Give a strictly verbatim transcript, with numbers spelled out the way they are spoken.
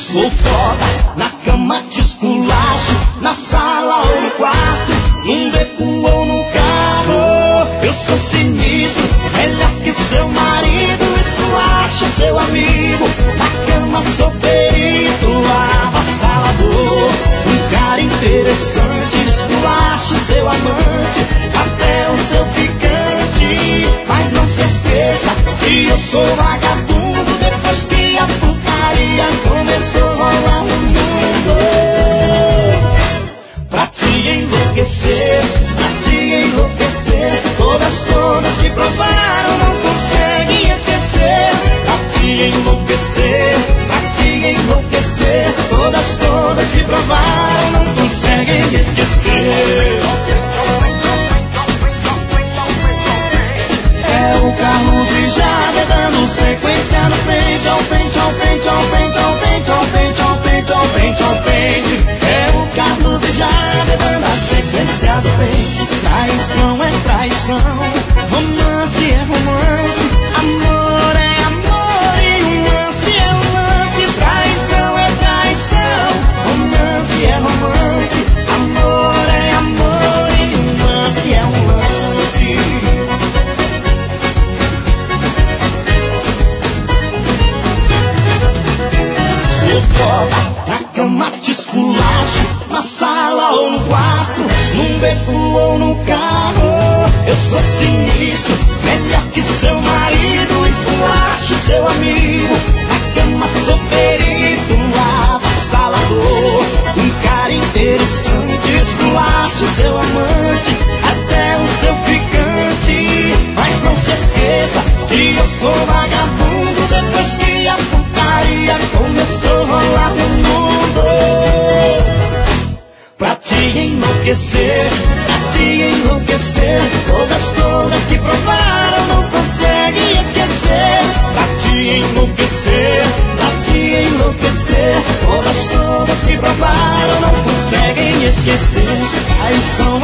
Sou foda, na cama te esculacho, na sala ou no quarto, num beco ou no carro. Eu sou sinistro, melhor que seu marido, esculacho seu amigo, na cama sou perito, avassalador, um cara interessante, esculacho seu amante, até o seu ficante. Mas não se esqueça que eu sou vagabundo, depois que a putaria começou a rolar no mundo. Pra te enlouquecer, pra te enlouquecer, todas, todas que provaram não conseguem esquecer. Pra te enlouquecer, pra te enlouquecer, todas, todas que provaram não conseguem esquecer. É o Carlos e Jader dando sequência no frente, ao frente, ao frente, ao frente, ao frente, ao frente, ao frente, ao frente, ao frente. É o Carlos e Jader dando a sequência do frente. Traição é traição, romance é romance, amor é amor e romance é romance. Traição é traição, romance é romance, amor é amor e romance é romance. Sou foda, na cama te esculacho, na sala ou no quarto, num beco ou no carro. Eu sou sinistro, melhor que seu marido, esculacho seu amigo, na cama sou perito, avassalador, um cara interessante, esculacho seu amante, até o seu ficante. Mas não se esqueça que eu sou vagabundo, depois que a putaria começou a rolar no mundo. Pra te enlouquecer, pra te enlouquecer, todas, todas que provaram não conseguem esquecer. Pra te enlouquecer, pra te enlouquecer, todas, todas que provaram não conseguem esquecer. Traição